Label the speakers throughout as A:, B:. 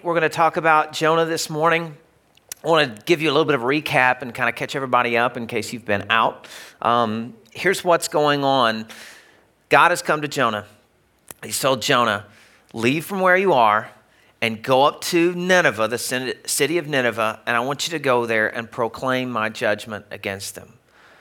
A: we're going to talk about Jonah this morning. I want to give you a little bit of a recap and kind of catch everybody up in case you've been out. Here's what's going on. God has come to Jonah. He's told Jonah, leave from where you are and go up to Nineveh, the city of Nineveh, and I want you to go there and proclaim my judgment against them.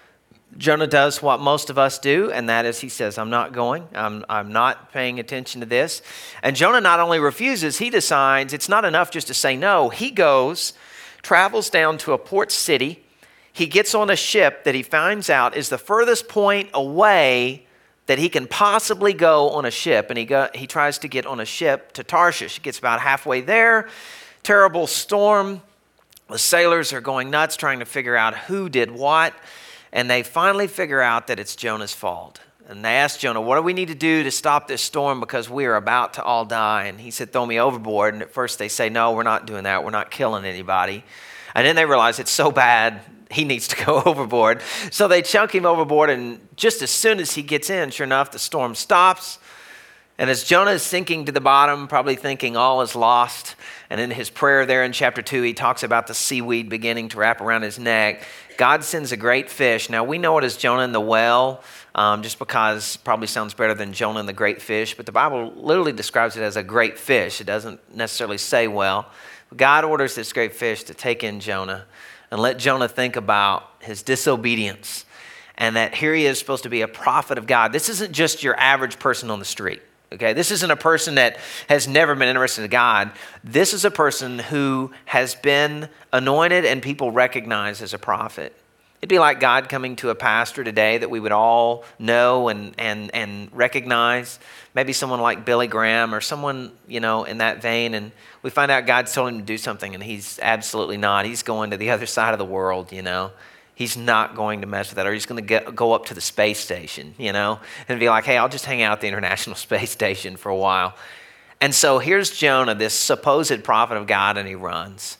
A: Jonah does what most of us do, and that is he says, I'm not going. I'm not paying attention to this. And Jonah not only refuses, he decides it's not enough just to say no. He goes, travels down to a port city. He gets on a ship that he finds out is the furthest point away that he can possibly go on a ship. And he tries to get on a ship to Tarshish. He gets about halfway there. Terrible storm. The sailors are going nuts trying to figure out who did what. And they finally figure out that it's Jonah's fault. And they ask Jonah, what do we need to do to stop this storm because we are about to all die? And he said, throw me overboard. And at first they say, no, we're not doing that. We're not killing anybody. And then they realize it's so bad, he needs to go overboard. So they chunk him overboard. And just as soon as he gets in, sure enough, the storm stops. And as Jonah is sinking to the bottom, probably thinking all is lost, and in his prayer there in chapter 2, he talks about the seaweed beginning to wrap around his neck. God sends a great fish. Now, we know it as Jonah in the well, just because it probably sounds better than Jonah and the great fish, but the Bible literally describes it as a great fish. It doesn't necessarily say well. God orders this great fish to take in Jonah and let Jonah think about his disobedience and that here he is supposed to be a prophet of God. This isn't just your average person on the street. Okay, this isn't a person that has never been interested in God. This is a person who has been anointed and people recognize as a prophet. It'd be like God coming to a pastor today that we would all know and recognize. Maybe someone like Billy Graham or someone, in that vein. And we find out God's told him to do something and he's absolutely not. He's going to the other side of the world, He's not going to mess with that, or he's going to go up to the space station, and be like, hey, I'll just hang out at the International Space Station for a while. And so here's Jonah, this supposed prophet of God, and he runs.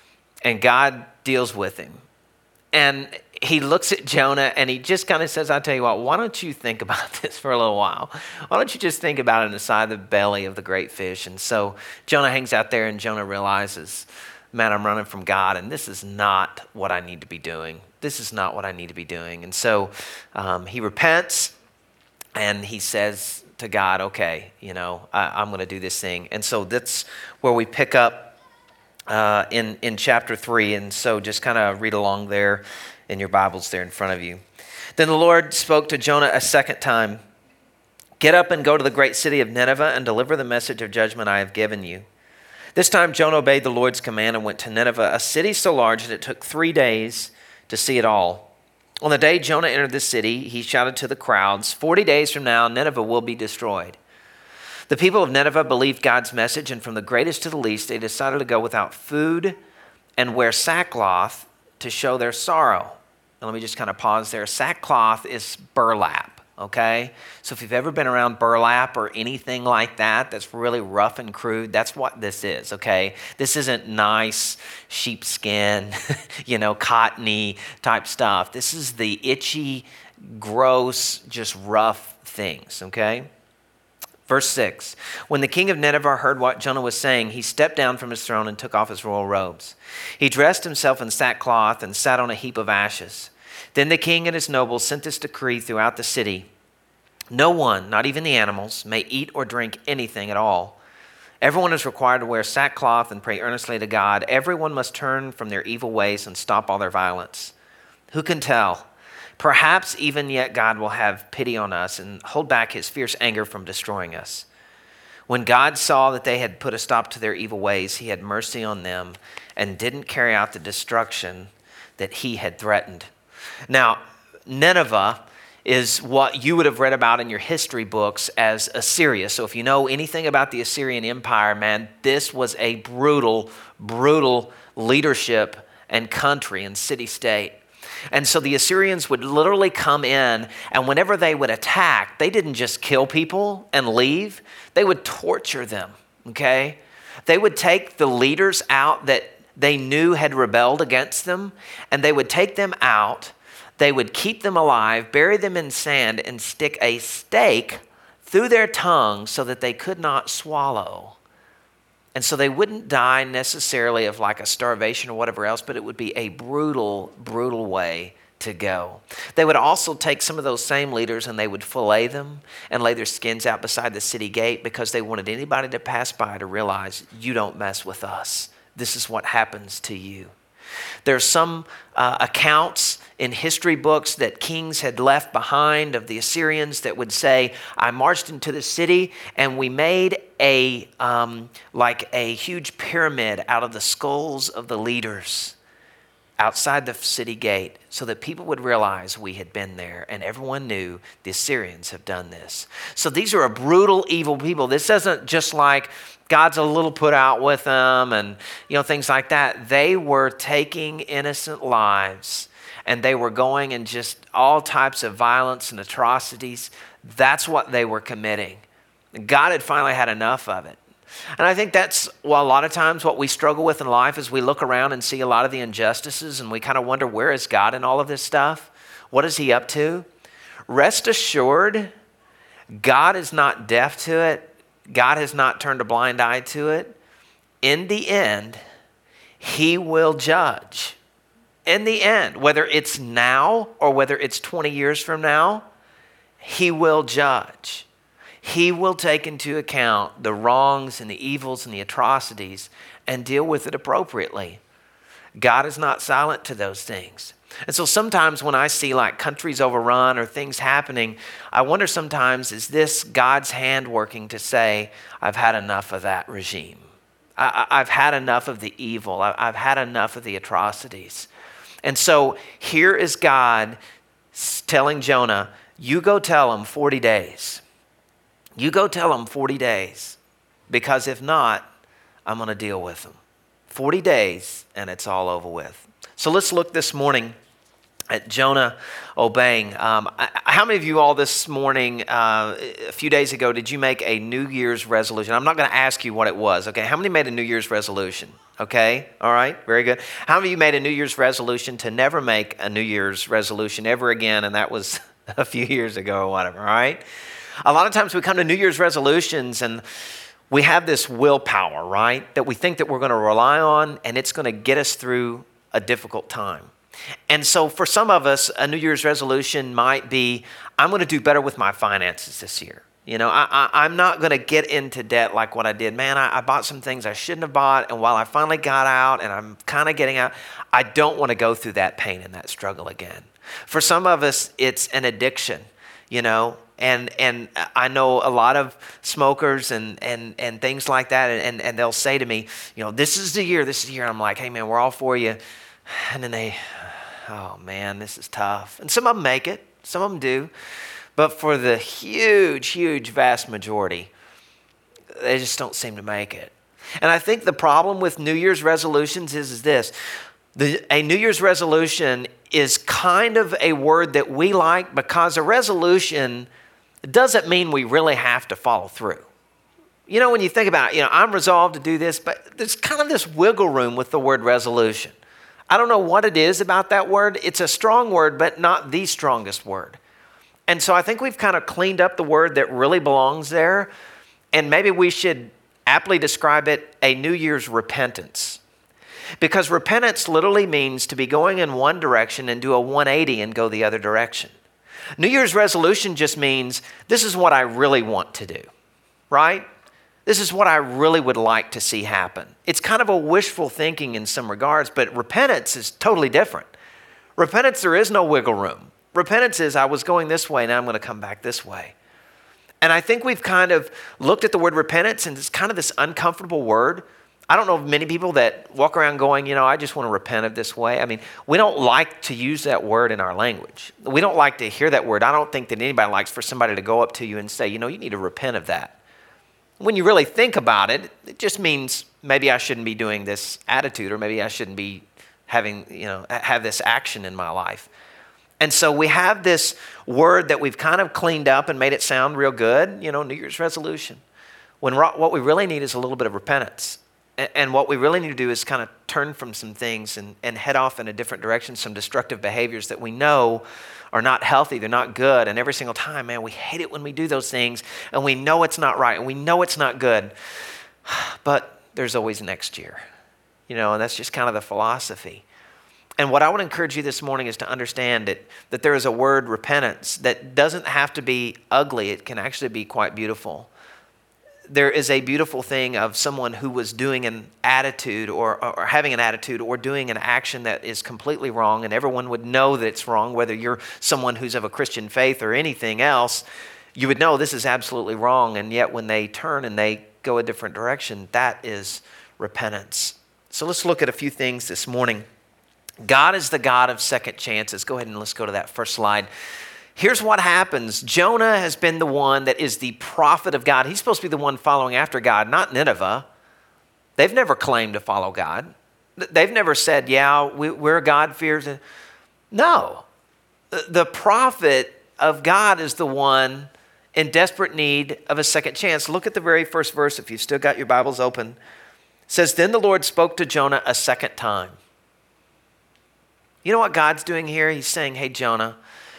A: And God deals with him. And he looks at Jonah, and he just kind of says, I'll tell you what, why don't you think about this for a little while? Why don't you just think about it inside the belly of the great fish? And so Jonah hangs out there, and Jonah realizes, man, I'm running from God, and this is not what I need to be doing. This is not what I need to be doing. And so he repents, and he says to God, okay, I'm going to do this thing. And so that's where we pick up in chapter 3. And so just kind of read along there in your Bibles there in front of you. Then the Lord spoke to Jonah a second time. Get up and go to the great city of Nineveh and deliver the message of judgment I have given you. This time Jonah obeyed the Lord's command and went to Nineveh, a city so large that it took 3 days to see it all. On the day Jonah entered the city, he shouted to the crowds, 40 days from now, Nineveh will be destroyed. The people of Nineveh believed God's message, and from the greatest to the least, they decided to go without food and wear sackcloth to show their sorrow. Now, let me just kind of pause there. Sackcloth is burlap. Okay, so if you've ever been around burlap or anything like that that's really rough and crude, that's what this is, okay? This isn't nice sheepskin, cottony type stuff. This is the itchy, gross, just rough things, okay? Verse 6, when the king of Nineveh heard what Jonah was saying, he stepped down from his throne and took off his royal robes. He dressed himself in sackcloth and sat on a heap of ashes. Then the king and his nobles sent this decree throughout the city. No one, not even the animals, may eat or drink anything at all. Everyone is required to wear sackcloth and pray earnestly to God. Everyone must turn from their evil ways and stop all their violence. Who can tell? Perhaps even yet God will have pity on us and hold back his fierce anger from destroying us. When God saw that they had put a stop to their evil ways, he had mercy on them and didn't carry out the destruction that he had threatened. Now, Nineveh is what you would have read about in your history books as Assyria. So if you know anything about the Assyrian Empire, man, this was a brutal, brutal leadership and country and city-state. And so the Assyrians would literally come in, and whenever they would attack, they didn't just kill people and leave. They would torture them, okay? They would take the leaders out that they knew had rebelled against them, and they would take them out. They would keep them alive, bury them in sand, and stick a stake through their tongue so that they could not swallow. And so they wouldn't die necessarily of like a starvation or whatever else, but it would be a brutal, brutal way to go. They would also take some of those same leaders and they would fillet them and lay their skins out beside the city gate because they wanted anybody to pass by to realize, you don't mess with us. This is what happens to you. There's some accounts in history books that kings had left behind of the Assyrians that would say, I marched into the city and we made a huge pyramid out of the skulls of the leaders outside the city gate so that people would realize we had been there and everyone knew the Assyrians have done this. So these are a brutal, evil people. This isn't just like God's a little put out with them and things like that. They were taking innocent lives and they were going in just all types of violence and atrocities. That's what they were committing. God had finally had enough of it. And I think that's, a lot of times what we struggle with in life is we look around and see a lot of the injustices and we kind of wonder, where is God in all of this stuff? What is he up to? Rest assured, God is not deaf to it. God has not turned a blind eye to it. In the end, he will judge. In the end, whether it's now or whether it's 20 years from now, he will judge. He will take into account the wrongs and the evils and the atrocities and deal with it appropriately. God is not silent to those things. And so sometimes when I see like countries overrun or things happening, I wonder sometimes, is this God's hand working to say, I've had enough of that regime. I've had enough of the evil. I've had enough of the atrocities. And so here is God telling Jonah, you go tell him 40 days. You go tell them 40 days, because if not, I'm going to deal with them. 40 days and it's all over with. So let's look this morning at Jonah obeying. How many of you all this morning, a few days ago, did you make a New Year's resolution? I'm not going to ask you what it was, okay? How many made a New Year's resolution? Okay, all right, very good. How many of you made a New Year's resolution to never make a New Year's resolution ever again, and that was a few years ago or whatever, all right? A lot of times we come to New Year's resolutions and we have this willpower, right? That we think that we're going to rely on and it's going to get us through a difficult time. And so for some of us, a New Year's resolution might be, I'm going to do better with my finances this year. I'm not going to get into debt like what I did. Man, I bought some things I shouldn't have bought. And while I finally got out and I'm kind of getting out, I don't want to go through that pain and that struggle again. For some of us, it's an addiction, And I know a lot of smokers and things like that, and they'll say to me, this is the year. I'm like, hey, man, we're all for you. And then oh, man, this is tough. And some of them make it. Some of them do. But for the huge, huge, vast majority, they just don't seem to make it. And I think the problem with New Year's resolutions is this. A New Year's resolution is kind of a word that we like because a resolution doesn't mean we really have to follow through. When you think about it, I'm resolved to do this, but there's kind of this wiggle room with the word resolution. I don't know what it is about that word. It's a strong word, but not the strongest word. And so I think we've kind of cleaned up the word that really belongs there, and maybe we should aptly describe it a New Year's repentance. Because repentance literally means to be going in one direction and do a 180 and go the other direction. New Year's resolution just means this is what I really want to do, right? This is what I really would like to see happen. It's kind of a wishful thinking in some regards, but repentance is totally different. Repentance, there is no wiggle room. Repentance is I was going this way, now I'm going to come back this way. And I think we've kind of looked at the word repentance and it's kind of this uncomfortable word. I don't know of many people that walk around going, I just want to repent of this way. I mean, we don't like to use that word in our language. We don't like to hear that word. I don't think that anybody likes for somebody to go up to you and say, you need to repent of that. When you really think about it, it just means maybe I shouldn't be doing this attitude, or maybe I shouldn't be having, have this action in my life. And so we have this word that we've kind of cleaned up and made it sound real good, New Year's resolution. When what we really need is a little bit of repentance. And what we really need to do is kind of turn from some things and head off in a different direction, some destructive behaviors that we know are not healthy, they're not good. And every single time, man, we hate it when we do those things and we know it's not right and we know it's not good. But there's always next year. And that's just kind of the philosophy. And what I want to encourage you this morning is to understand that there is a word, repentance, that doesn't have to be ugly. It can actually be quite beautiful. There is a beautiful thing of someone who was doing an attitude or having an attitude or doing an action that is completely wrong, and everyone would know that it's wrong, whether you're someone who's of a Christian faith or anything else. You would know this is absolutely wrong, and yet when they turn and they go a different direction, that is repentance. So let's look at a few things this morning. God is the God of second chances. Go ahead and let's go to that first slide. Here's what happens. Jonah has been the one that is the prophet of God. He's supposed to be the one following after God, not Nineveh. They've never claimed to follow God. They've never said, yeah, we're God-fears. No. The prophet of God is the one in desperate need of a second chance. Look at the very first verse if you've still got your Bibles open. It says, then the Lord spoke to Jonah a second time. You know what God's doing here? He's saying, hey, Jonah,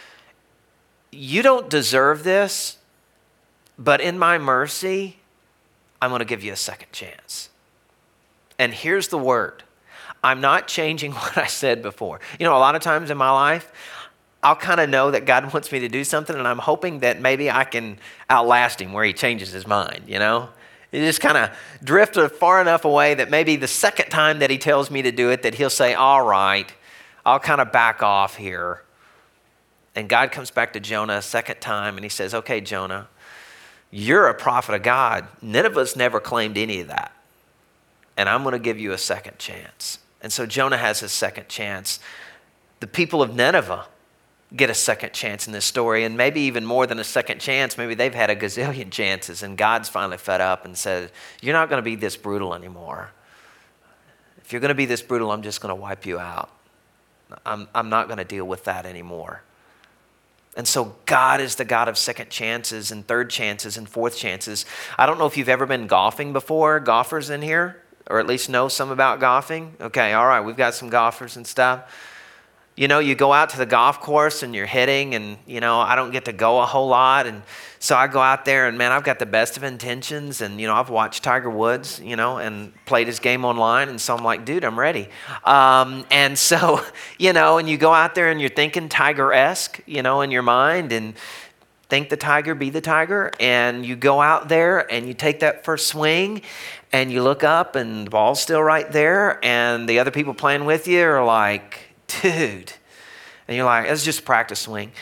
A: you don't deserve this, but in my mercy, I'm going to give you a second chance. And here's the word. I'm not changing what I said before. A lot of times in my life, I'll kind of know that God wants me to do something, and I'm hoping that maybe I can outlast him where he changes his mind, You just kind of drift far enough away that maybe the second time that he tells me to do it, that he'll say, all right, I'll kind of back off here. And God comes back to Jonah a second time and he says, okay, Jonah, you're a prophet of God. Nineveh's never claimed any of that. And I'm going to give you a second chance. And so Jonah has his second chance. The people of Nineveh get a second chance in this story, and maybe even more than a second chance. Maybe they've had a gazillion chances, and God's finally fed up and said, you're not going to be this brutal anymore. If you're going to be this brutal, I'm just going to wipe you out. I'm not going to deal with that anymore. And so God is the God of second chances and third chances and fourth chances. I don't know if you've ever been golfing before, golfers in here, or at least know some about golfing. Okay, all right, we've got some golfers and stuff. You go out to the golf course and you're hitting, and, I don't get to go a whole lot. And so I go out there and, man, I've got the best of intentions. And, I've watched Tiger Woods, and played his game online. And so I'm like, dude, I'm ready. And so, and you go out there and you're thinking Tiger-esque, in your mind, and think the Tiger, be the Tiger. And you go out there and you take that first swing and you look up and the ball's still right there. And the other people playing with you are like, dude. And you're like, it's just a practice swing.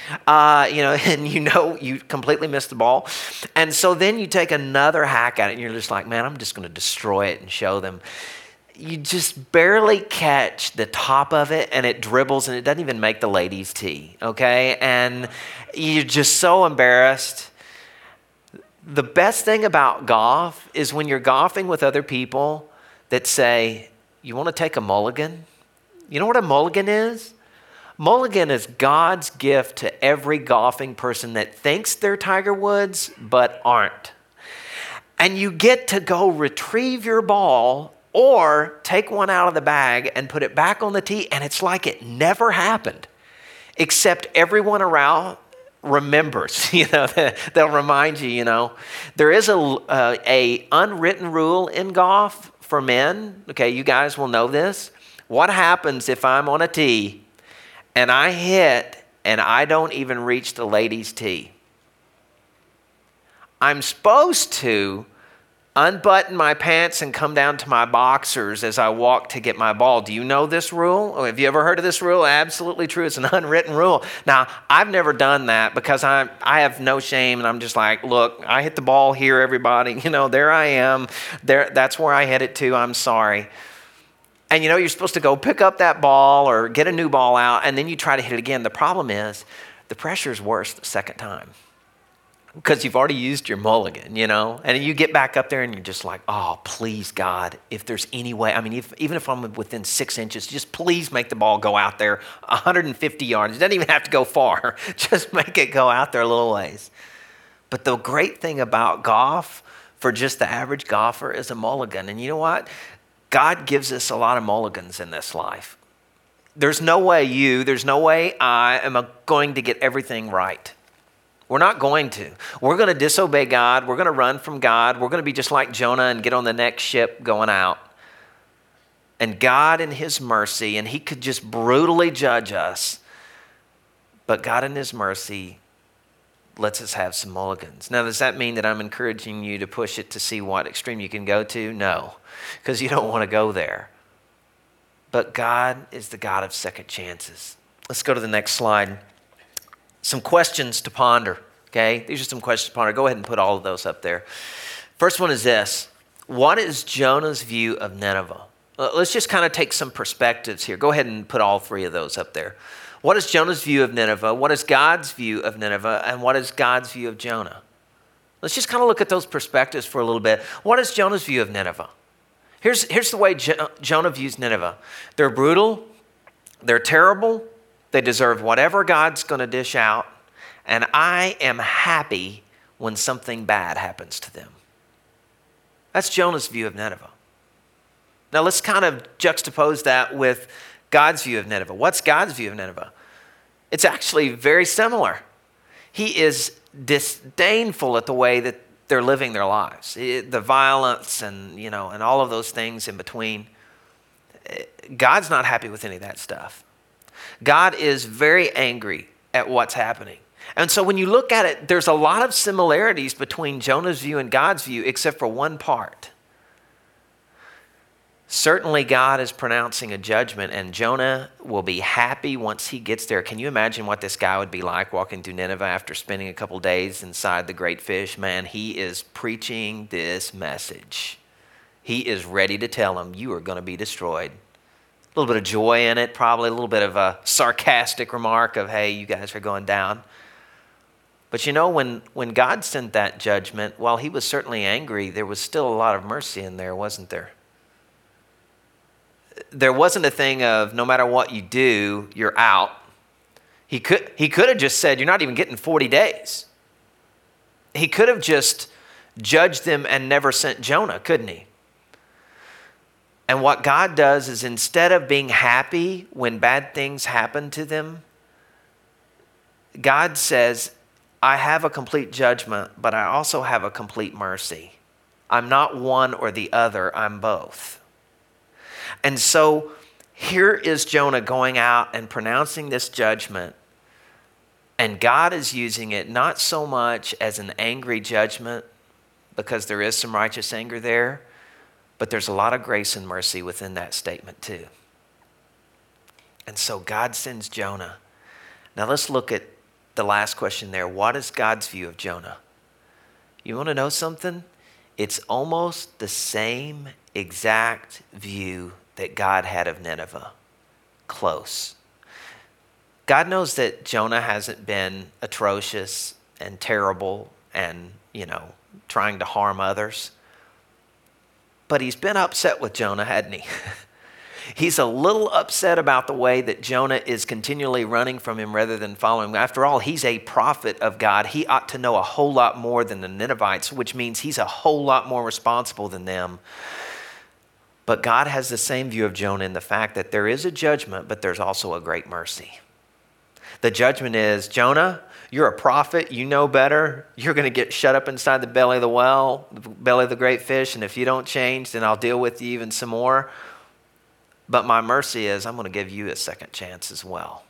A: And you completely missed the ball. And so then you take another hack at it and you're just like, man, I'm just going to destroy it and show them. You just barely catch the top of it and it dribbles and it doesn't even make the ladies' tee, okay? And you're just so embarrassed. The best thing about golf is when you're golfing with other people that say, you want to take a mulligan? You know what a mulligan is? Mulligan is God's gift to every golfing person that thinks they're Tiger Woods but aren't. And you get to go retrieve your ball or take one out of the bag and put it back on the tee, and it's like it never happened, except everyone around remembers. They'll remind you. There is a unwritten rule in golf for men. Okay, you guys will know this. What happens if I'm on a tee and I hit and I don't even reach the lady's tee? I'm supposed to unbutton my pants and come down to my boxers as I walk to get my ball. Do you know this rule? Or have you ever heard of this rule? Absolutely true. It's an unwritten rule. Now, I've never done that because I have no shame, and I'm just like, look, I hit the ball here, everybody. There I am. That's where I hit it to. I'm sorry. And you're supposed to go pick up that ball or get a new ball out, and then you try to hit it again. The problem is the pressure is worse the second time because you've already used your mulligan, And you get back up there and you're just like, oh, please, God, if there's any way. I mean, even if I'm within 6 inches, just please make the ball go out there 150 yards. It doesn't even have to go far. Just make it go out there a little ways. But the great thing about golf for just the average golfer is a mulligan. And you know what? God gives us a lot of mulligans in this life. There's no way I am going to get everything right. We're not going to. We're going to disobey God. We're going to run from God. We're going to be just like Jonah and get on the next ship going out. And God in his mercy, and he could just brutally judge us, but God in his mercy lets us have some mulligans. Now, does that mean that I'm encouraging you to push it to see what extreme you can go to? No, because you don't want to go there. But God is the God of second chances. Let's go to the next slide. Some questions to ponder, okay? These are some questions to ponder. Go ahead and put all of those up there. First one is this. What is Jonah's view of Nineveh? Let's just kind of take some perspectives here. Go ahead and put all three of those up there. What is Jonah's view of Nineveh? What is God's view of Nineveh? And what is God's view of Jonah? Let's just kind of look at those perspectives for a little bit. What is Jonah's view of Nineveh? Here's the way Jonah views Nineveh. They're brutal. They're terrible. They deserve whatever God's going to dish out. And I am happy when something bad happens to them. That's Jonah's view of Nineveh. Now let's kind of juxtapose that with God's view of Nineveh. What's God's view of Nineveh? It's actually very similar. He is disdainful at the way that they're living their lives. The violence and all of those things in between. God's not happy with any of that stuff. God is very angry at what's happening. And so when you look at it, there's a lot of similarities between Jonah's view and God's view, except for one part. Certainly God is pronouncing a judgment, and Jonah will be happy once he gets there. Can you imagine what this guy would be like walking through Nineveh after spending a couple days inside the great fish? Man, he is preaching this message. He is ready to tell them, you are going to be destroyed. A little bit of joy in it, probably a little bit of a sarcastic remark of, hey, you guys are going down. But when God sent that judgment, while he was certainly angry, there was still a lot of mercy in there, wasn't there? There wasn't a thing of no matter what you do, you're out. He could have just said, you're not even getting 40 days. He could have just judged them and never sent Jonah, couldn't he? And what God does is instead of being happy when bad things happen to them, God says, I have a complete judgment, but I also have a complete mercy. I'm not one or the other, I'm both. And so here is Jonah going out and pronouncing this judgment, and God is using it not so much as an angry judgment, because there is some righteous anger there, but there's a lot of grace and mercy within that statement too. And so God sends Jonah. Now let's look at the last question there. What is God's view of Jonah? You want to know something? It's almost the same exact view that God had of Nineveh. Close. God knows that Jonah hasn't been atrocious and terrible and, trying to harm others. But he's been upset with Jonah, hadn't he? He's a little upset about the way that Jonah is continually running from him rather than following him. After all, he's a prophet of God. He ought to know a whole lot more than the Ninevites, which means he's a whole lot more responsible than them. But God has the same view of Jonah in the fact that there is a judgment, but there's also a great mercy. The judgment is, Jonah, you're a prophet, you know better. You're going to get shut up inside the belly of the well, the belly of the great fish, and if you don't change, then I'll deal with you even some more. But my mercy is I'm going to give you a second chance as well.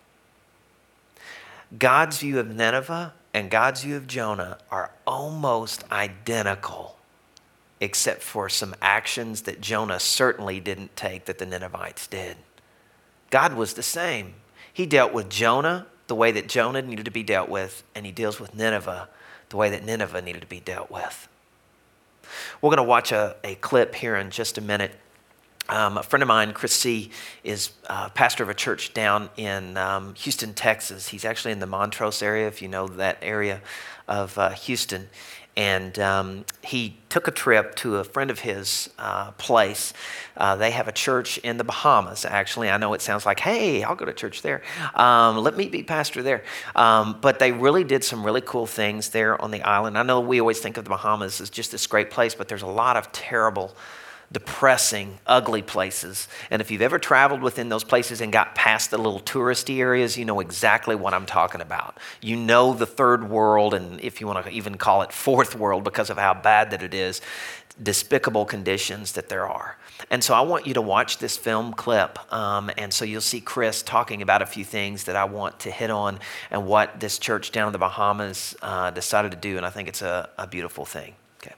A: God's view of Nineveh and God's view of Jonah are almost identical, except for some actions that Jonah certainly didn't take that the Ninevites did. God was the same. He dealt with Jonah the way that Jonah needed to be dealt with, and he deals with Nineveh the way that Nineveh needed to be dealt with. We're going to watch a clip here in just a minute. A friend of mine, Chris C., is pastor of a church down in Houston, Texas. He's actually in the Montrose area, if you know that area of Houston. And he took a trip to a friend of his place. They have a church in the Bahamas, actually. I know it sounds like, hey, I'll go to church there. Let me be pastor there. But they really did some really cool things there on the island. I know we always think of the Bahamas as just this great place, but there's a lot of terrible depressing, ugly places. And if you've ever traveled within those places and got past the little touristy areas, you know exactly what I'm talking about. You know the third world, and if you want to even call it fourth world because of how bad that it is, despicable conditions that there are. And so I want you to watch this film clip, and so you'll see Chris talking about a few things that I want to hit on and what this church down in the Bahamas decided to do, and I think it's a beautiful thing. Okay.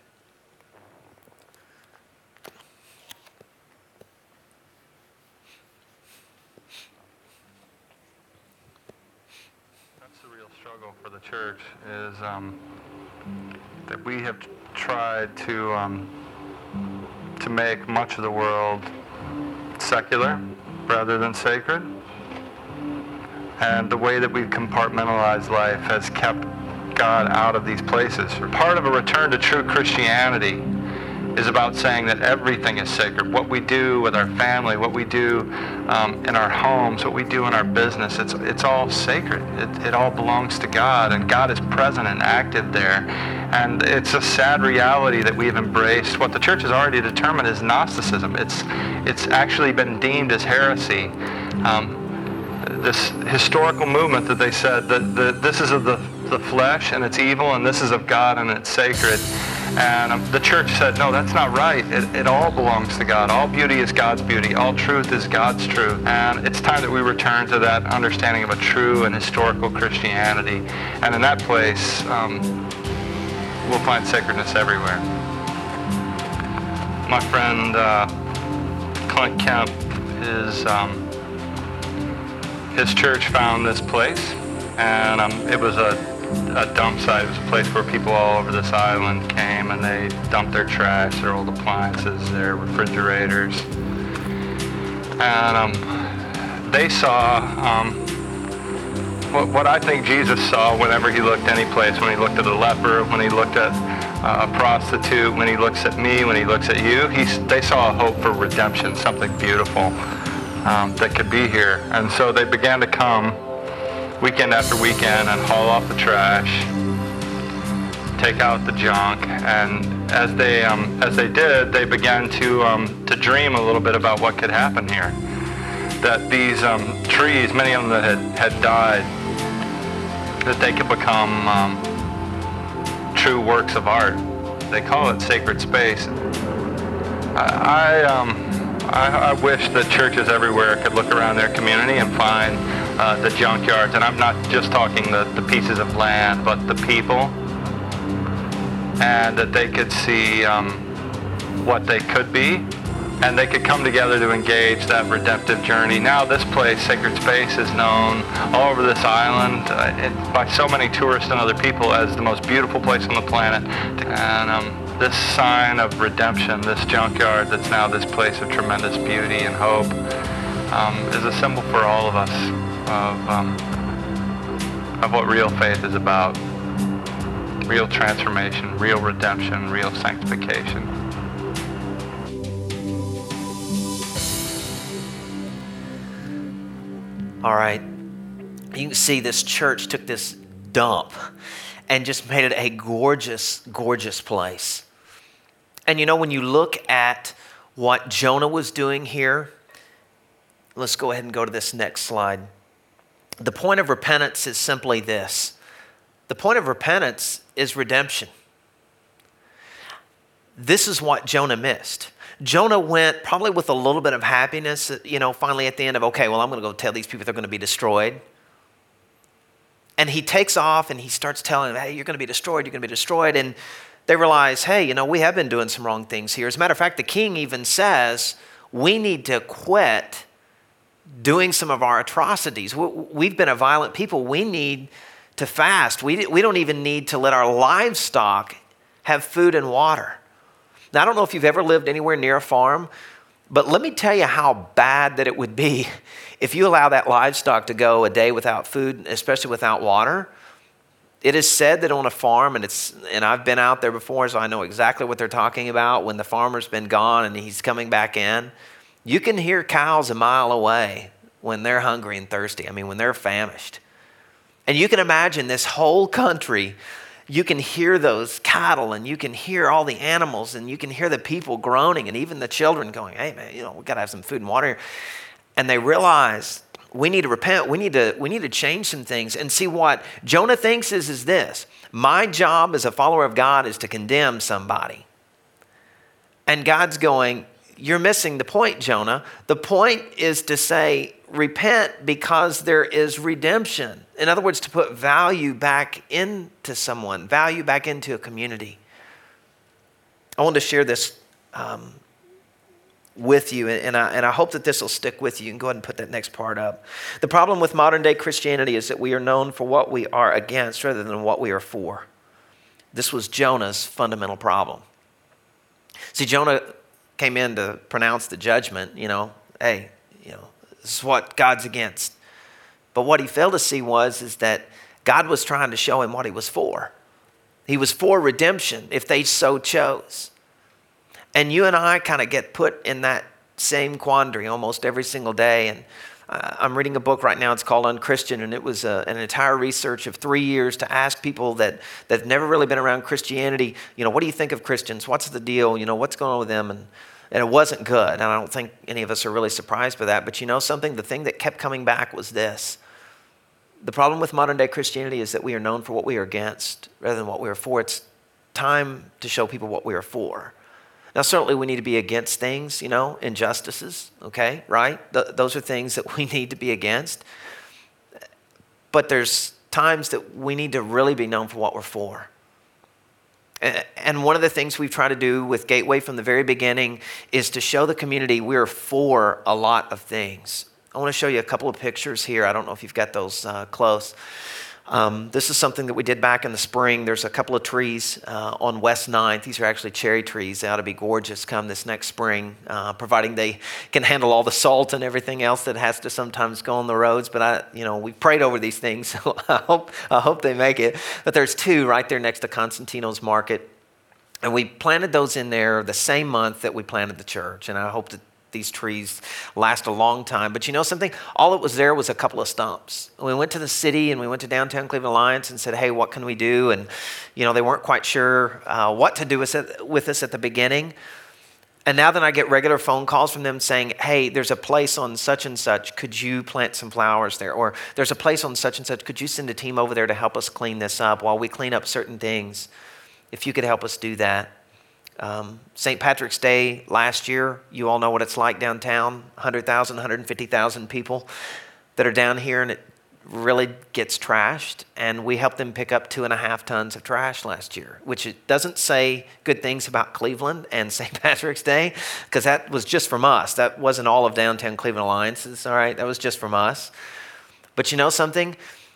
B: That's the real struggle for the church, is that we have tried to make much of the world secular rather than sacred. And the way that we've compartmentalized life has kept God out of these places. Part of a return to true Christianity is about saying that everything is sacred. What we do with our family, what we do in our homes, what we do in our business, it's all sacred. It all belongs to God, and God is present and active there. And it's a sad reality that we've embraced. What the church has already determined is Gnosticism. It's actually been deemed as heresy. This historical movement that they said that this is of the flesh and it's evil, and this is of God and it's sacred. And the church said, no, that's not right. It all belongs to God. All beauty is God's beauty. All truth is God's truth. And it's time that we return to that understanding of a true and historical Christianity. And in that place, we'll find sacredness everywhere. My friend Clint Kemp, his church found this place, and it was a dump site. It was a place where people all over this island came and they dumped their trash, their old appliances, their refrigerators. And they saw what I think Jesus saw whenever he looked any place, when he looked at a leper, when he looked at a prostitute, when he looks at me, when he looks at you. They saw a hope for redemption, something beautiful that could be here. And so they began to come weekend after weekend and haul off the trash, take out the junk, and as they did, they began to dream a little bit about what could happen here. That these trees, many of them that had died, that they could become true works of art. They call it sacred space. I wish that churches everywhere could look around their community and find the junkyards, and I'm not just talking the pieces of land, but the people, and that they could see what they could be, and they could come together to engage that redemptive journey. Now this place, Sacred Space, is known all over this island by so many tourists and other people as the most beautiful place on the planet. And this sign of redemption, this junkyard that's now this place of tremendous beauty and hope, is a symbol for all of us of what real faith is about. Real transformation, real redemption, real sanctification.
A: All right. You can see this church took this dump and just made it a gorgeous, gorgeous place. And you know, when you look at what Jonah was doing here, let's go ahead and go to this next slide. The point of repentance is simply this. The point of repentance is redemption. This is what Jonah missed. Jonah went probably with a little bit of happiness, finally at the end of, okay, well, I'm going to go tell these people they're going to be destroyed. And he takes off and he starts telling them, hey, you're going to be destroyed, you're going to be destroyed. And they realize, hey, we have been doing some wrong things here. As a matter of fact, the king even says, we need to quit doing some of our atrocities. We've been a violent people. We need to fast. We don't even need to let our livestock have food and water. Now, I don't know if you've ever lived anywhere near a farm, but let me tell you how bad that it would be if you allow that livestock to go a day without food, especially without water. It is said that on a farm, and I've been out there before, so I know exactly what they're talking about. When the farmer's been gone and he's coming back in, you can hear cows a mile away when they're hungry and thirsty. When they're famished. And you can imagine this whole country, you can hear those cattle, and you can hear all the animals, and you can hear the people groaning, and even the children going, hey man, we got to have some food and water here. And they realize we need to repent. We need to change some things. And see, what Jonah thinks is this: my job as a follower of God is to condemn somebody. And God's going, you're missing the point, Jonah. The point is to say, repent because there is redemption. In other words, to put value back into someone, value back into a community. I wanted to share this with you, and I hope that this will stick with you. You can go ahead and put that next part up. The problem with modern day Christianity is that we are known for what we are against rather than what we are for. This was Jonah's fundamental problem. See, Jonah came in to pronounce the judgment, hey, this is what God's against. But what he failed to see is that God was trying to show him what he was for. He was for redemption if they so chose. And you and I kind of get put in that same quandary almost every single day. And I'm reading a book right now. It's called Unchristian, and it was an entire research of 3 years to ask people that never really been around Christianity, what do you think of Christians? What's the deal? What's going on with them? And it wasn't good. And I don't think any of us are really surprised by that. But something? The thing that kept coming back was this. The problem with modern day Christianity is that we are known for what we are against rather than what we are for. It's time to show people what we are for. Now, certainly we need to be against things, injustices, okay, right? Those are things that we need to be against. But there's times that we need to really be known for what we're for. And one of the things we've tried to do with Gateway from the very beginning is to show the community we're for a lot of things. I want to show you a couple of pictures here. I don't know if you've got those close. This is something that we did back in the spring. There's a couple of trees on West 9th. These are actually cherry trees. They ought to be gorgeous come this next spring, providing they can handle all the salt and everything else that has to sometimes go on the roads. But we've prayed over these things, so I hope they make it. But there's two right there next to Constantino's Market. And we planted those in there the same month that we planted the church. And I hope that these trees last a long time. But something? All that was there was a couple of stumps. We went to the city and we went to Downtown Cleveland Alliance and said, hey, what can we do? And, they weren't quite sure what to do with us at the beginning. And now then I get regular phone calls from them saying, hey, there's a place on such and such. Could you plant some flowers there? Or there's a place on such and such. Could you send a team over there to help us clean this up while we clean up certain things? If you could help us do that. St. Patrick's Day last year, you all know what it's like downtown, 100,000, 150,000 people that are down here, and it really gets trashed. And we helped them pick up 2.5 tons of trash last year, which it doesn't say good things about Cleveland and St. Patrick's Day, because that was just from us. That wasn't all of Downtown Cleveland Alliances, all right? That was just from us. But something?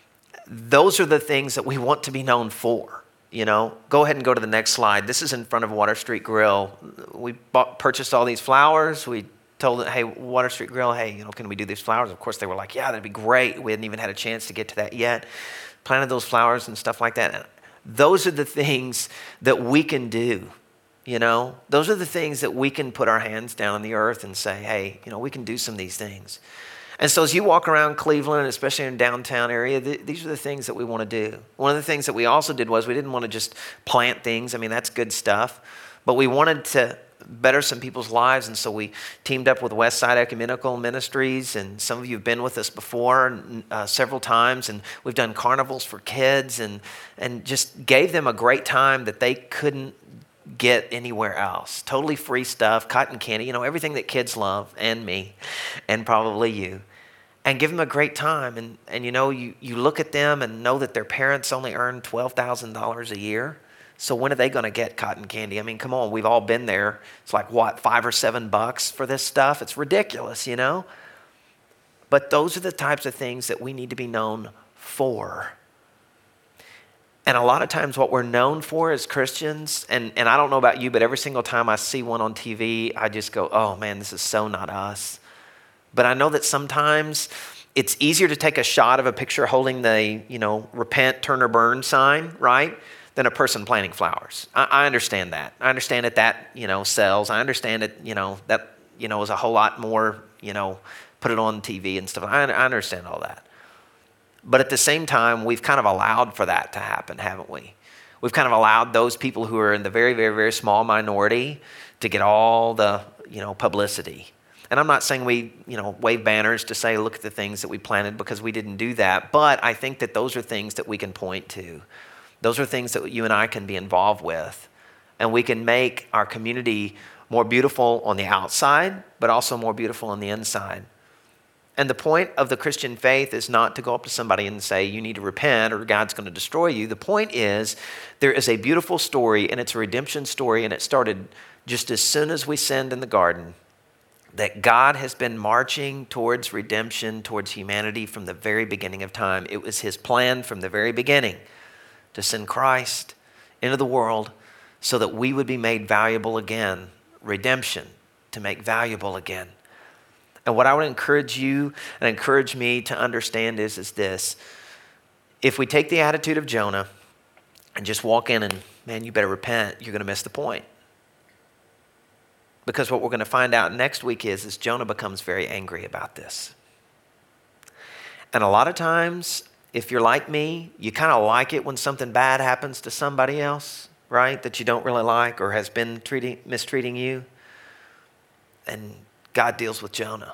A: Those are the things that we want to be known for. Go ahead and go to the next slide. This is in front of Water Street Grill. We purchased all these flowers. We told them, hey, Water Street Grill, hey, can we do these flowers? Of course, they were like, yeah, that'd be great. We hadn't even had a chance to get to that yet. Planted those flowers and stuff like that. And those are the things that we can do. Those are the things that we can put our hands down on the earth and say, hey, we can do some of these things. And so as you walk around Cleveland, especially in the downtown area, these are the things that we want to do. One of the things that we also did was we didn't want to just plant things. I mean, that's good stuff. But we wanted to better some people's lives. And so we teamed up with Westside Ecumenical Ministries. And some of you have been with us before several times. And we've done carnivals for kids and just gave them a great time that they couldn't get anywhere else. Totally free stuff, cotton candy, everything that kids love, and me, and probably you. And give them a great time. And you look at them and know that their parents only earn $12,000 a year. So when are they going to get cotton candy? I mean, come on, we've all been there. It's like, what, $5 or $7 for this stuff? It's ridiculous, But those are the types of things that we need to be known for. And a lot of times what we're known for as Christians, and I don't know about you, but every single time I see one on TV, I just go, oh man, this is so not us. But I know that sometimes it's easier to take a shot of a picture holding the, repent, turn or burn sign, right? Than a person planting flowers. I understand that. I understand that sells. I understand it, that, is a whole lot more, put it on TV and stuff. I understand all that. But at the same time, we've kind of allowed for that to happen, haven't we? We've kind of allowed those people who are in the very, very, very small minority to get all the, publicity. And I'm not saying we, wave banners to say, look at the things that we planted, because we didn't do that. But I think that those are things that we can point to. Those are things that you and I can be involved with. And we can make our community more beautiful on the outside, but also more beautiful on the inside. And the point of the Christian faith is not to go up to somebody and say, you need to repent or God's going to destroy you. The point is, there is a beautiful story, and it's a redemption story, and it started just as soon as we sinned in the garden, that God has been marching towards redemption, towards humanity from the very beginning of time. It was his plan from the very beginning to send Christ into the world so that we would be made valuable again. Redemption, to make valuable again. And what I would encourage you and encourage me to understand is this. If we take the attitude of Jonah and just walk in and, man, you better repent, you're going to miss the point. Because what we're going to find out next week is Jonah becomes very angry about this. And a lot of times, if you're like me, you kind of like it when something bad happens to somebody else, right? That you don't really like or has been mistreating you. And God deals with Jonah.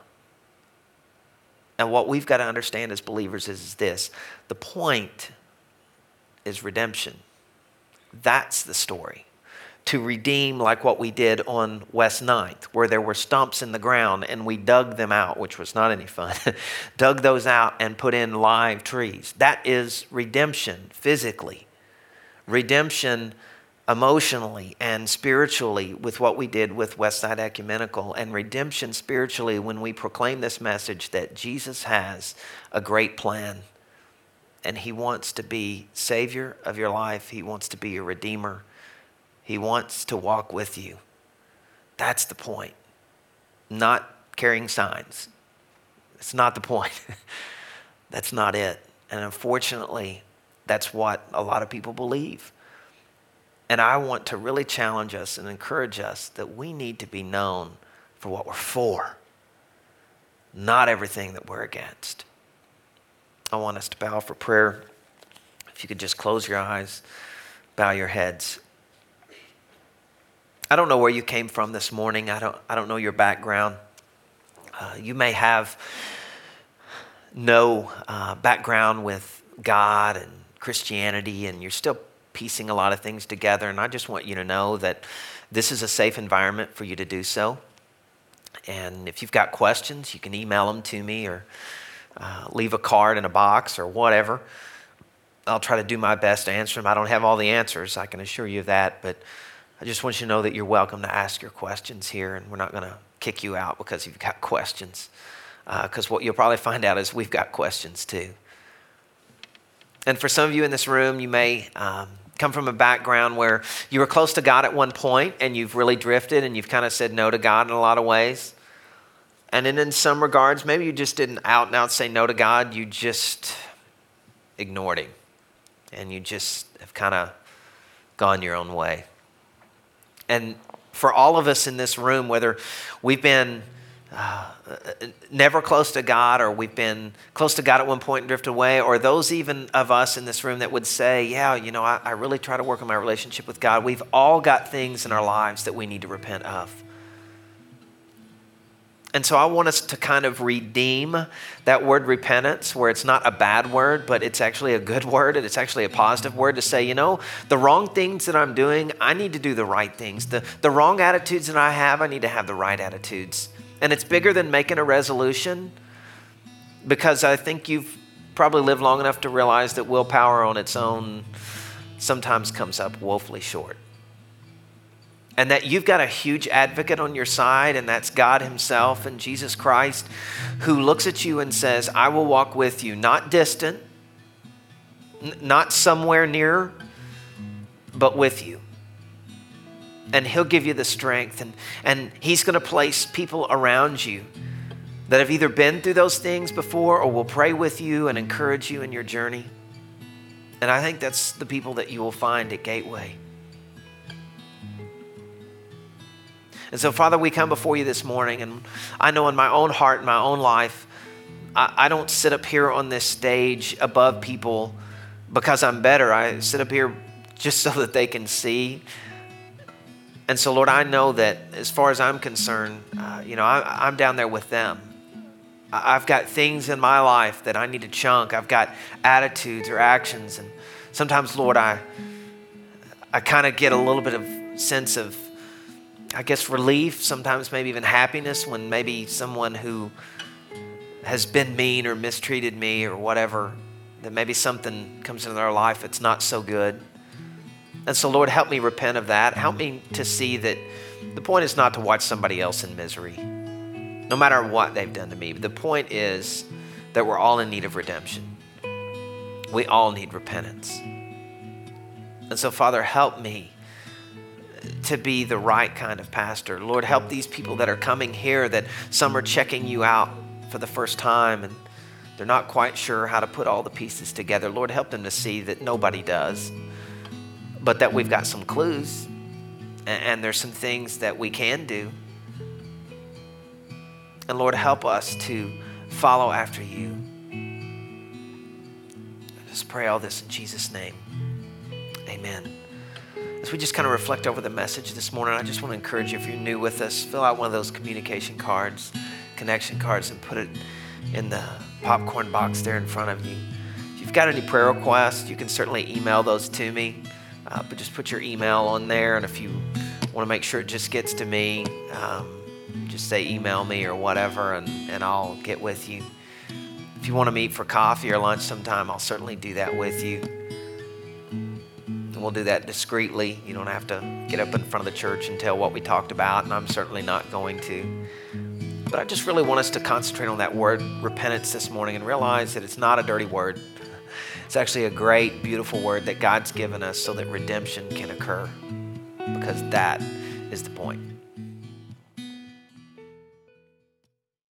A: And what we've got to understand as believers is this. The point is redemption. That's the story. To redeem, like what we did on West 9th, where there were stumps in the ground and we dug them out, which was not any fun. Dug those out and put in live trees. That is redemption physically. Redemption emotionally and spiritually with what we did with Westside Ecumenical, and redemption spiritually when we proclaim this message that Jesus has a great plan and he wants to be Savior of your life. He wants to be your Redeemer. He wants to walk with you. That's the point. Not carrying signs. It's not the point. That's not it. And unfortunately, that's what a lot of people believe. And I want to really challenge us and encourage us that we need to be known for what we're for, not everything that we're against. I want us to bow for prayer. If you could just close your eyes, bow your heads. I don't know where you came from this morning. I don't know your background. You may have no background with God and Christianity, and you're still piecing a lot of things together. And I just want you to know that this is a safe environment for you to do so. And if you've got questions, you can email them to me or leave a card in a box or whatever. I'll try to do my best to answer them. I don't have all the answers, I can assure you of that, but I just want you to know that you're welcome to ask your questions here, and we're not going to kick you out because you've got questions. Because what you'll probably find out is we've got questions too. And for some of you in this room, you may come from a background where you were close to God at one point and you've really drifted and you've kind of said no to God in a lot of ways. And then in some regards, maybe you just didn't out and out say no to God. You just ignored him and you just have kind of gone your own way. And for all of us in this room, whether we've been never close to God, or we've been close to God at one point and drifted away, or those even of us in this room that would say, yeah, I really try to work on my relationship with God. We've all got things in our lives that we need to repent of. And so I want us to kind of redeem that word repentance, where it's not a bad word, but it's actually a good word, and it's actually a positive word to say, the wrong things that I'm doing, I need to do the right things. The wrong attitudes that I have, I need to have the right attitudes. And it's bigger than making a resolution, because I think you've probably lived long enough to realize that willpower on its own sometimes comes up woefully short. And that you've got a huge advocate on your side, and that's God himself and Jesus Christ, who looks at you and says, I will walk with you, not distant, not somewhere near, but with you. And he'll give you the strength, and he's going to place people around you that have either been through those things before or will pray with you and encourage you in your journey. And I think that's the people that you will find at Gateway. And so, Father, we come before you this morning, and I know in my own heart, in my own life, I don't sit up here on this stage above people because I'm better. I sit up here just so that they can see. And so, Lord, I know that as far as I'm concerned, I'm down there with them. I've got things in my life that I need to chunk. I've got attitudes or actions. And sometimes, Lord, I kind of get a little bit of sense of, I guess, relief, sometimes maybe even happiness when maybe someone who has been mean or mistreated me or whatever, that maybe something comes into their life that's not so good. And so, Lord, help me repent of that. Help me to see that the point is not to watch somebody else in misery, no matter what they've done to me. The point is that we're all in need of redemption. We all need repentance. And so, Father, help me to be the right kind of pastor. Lord, help these people that are coming here, that some are checking you out for the first time and they're not quite sure how to put all the pieces together. Lord, help them to see that nobody does, but that we've got some clues and there's some things that we can do. And Lord, help us to follow after you. I just pray all this in Jesus' name. Amen. As we just kind of reflect over the message this morning, I just want to encourage you, if you're new with us, fill out one of those communication cards, connection cards, and put it in the popcorn box there in front of you. If you've got any prayer requests, you can certainly email those to me, but just put your email on there. And if you want to make sure it just gets to me, just say email me or whatever, and I'll get with you. If you want to meet for coffee or lunch sometime, I'll certainly do that with you. We'll do that discreetly. You don't have to get up in front of the church and tell what we talked about, and I'm certainly not going to. But I just really want us to concentrate on that word repentance this morning and realize that it's not a dirty word. It's actually a great, beautiful word that God's given us so that redemption can occur, because that is the point.